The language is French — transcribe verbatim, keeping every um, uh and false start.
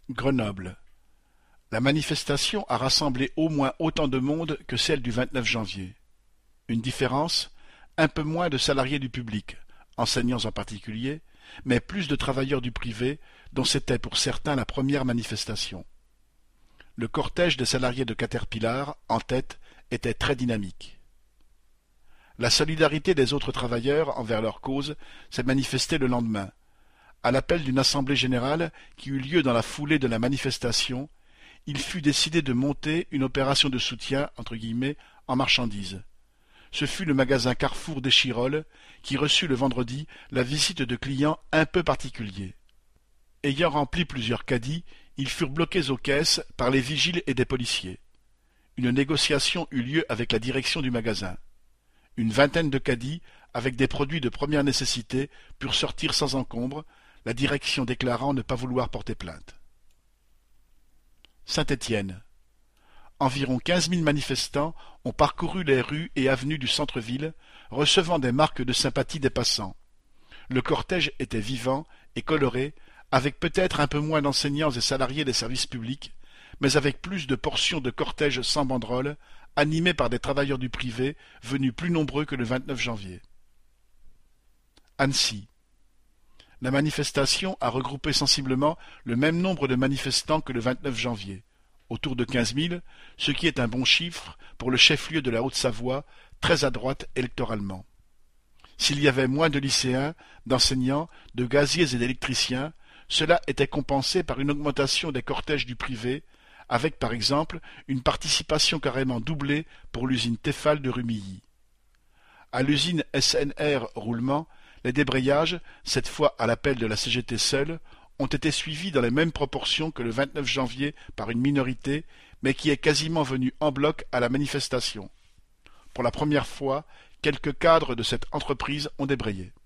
Grenoble. La manifestation a rassemblé au moins autant de monde que celle du vingt-neuf janvier. Une différence, un peu moins de salariés du public, enseignants en particulier, mais plus de travailleurs du privé, dont c'était pour certains la première manifestation. Le cortège des salariés de Caterpillar, en tête, était très dynamique. La solidarité des autres travailleurs envers leur cause s'est manifestée le lendemain. À l'appel d'une assemblée générale qui eut lieu dans la foulée de la manifestation, il fut décidé de monter une opération de soutien entre guillemets, en marchandises. Ce fut le magasin Carrefour d'Échirolles qui reçut le vendredi la visite de clients un peu particuliers. Ayant rempli plusieurs caddies, ils furent bloqués aux caisses par les vigiles et des policiers. Une négociation eut lieu avec la direction du magasin. Une vingtaine de caddies, avec des produits de première nécessité, purent sortir sans encombre, la direction déclarant ne pas vouloir porter plainte. Saint-Étienne. Environ quinze mille manifestants ont parcouru les rues et avenues du centre-ville, recevant des marques de sympathie des passants. Le cortège était vivant et coloré, avec peut-être un peu moins d'enseignants et salariés des services publics, mais avec plus de portions de cortège sans banderole, animés par des travailleurs du privé, venus plus nombreux que le vingt-neuf janvier. Annecy. La manifestation a regroupé sensiblement le même nombre de manifestants que le vingt-neuf janvier, autour de quinze mille, ce qui est un bon chiffre pour le chef-lieu de la Haute-Savoie, très à droite électoralement. S'il y avait moins de lycéens, d'enseignants, de gaziers et d'électriciens, cela était compensé par une augmentation des cortèges du privé, avec par exemple une participation carrément doublée pour l'usine Tefal de Rumilly. À l'usine S N R Roulement, les débrayages, cette fois à l'appel de la C G T seule, ont été suivis dans les mêmes proportions que le vingt-neuf janvier par une minorité, mais qui est quasiment venue en bloc à la manifestation. Pour la première fois, quelques cadres de cette entreprise ont débrayé.